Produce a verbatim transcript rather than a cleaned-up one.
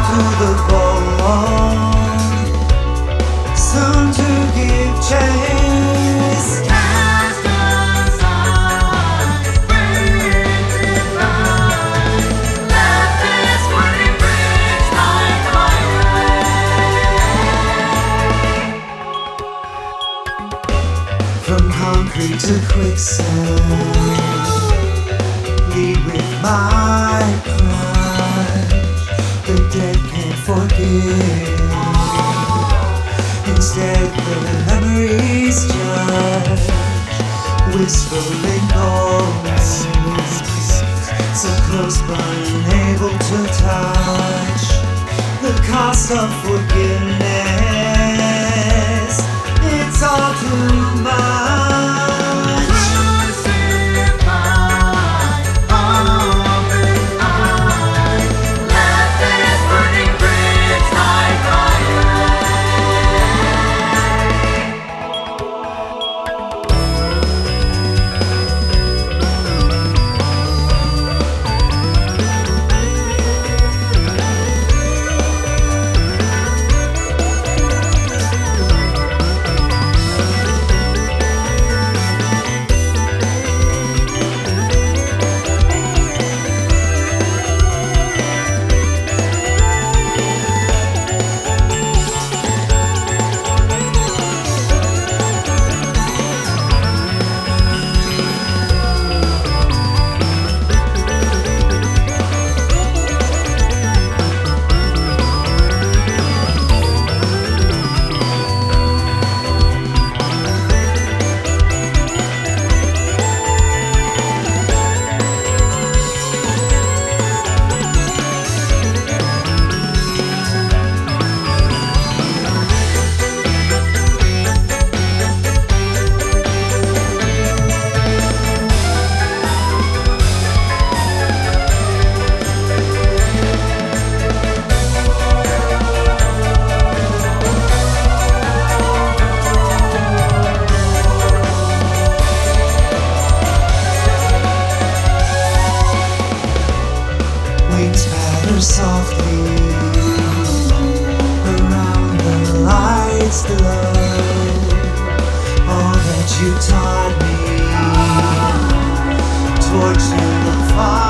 to the bone, soon to give chase. Cast aside, friends divine, let this burning bridge light my way. From concrete to quicksand, lead with my pride. The dead can't forgive. Instead, the memories judge, whispering ghosts, so close but unable to touch. The cost of forgiveness, it's all too much. Crucified, open eye, let this burning bridge light my Wings patter softly around the lights below. All that you taught me, torch in the fire.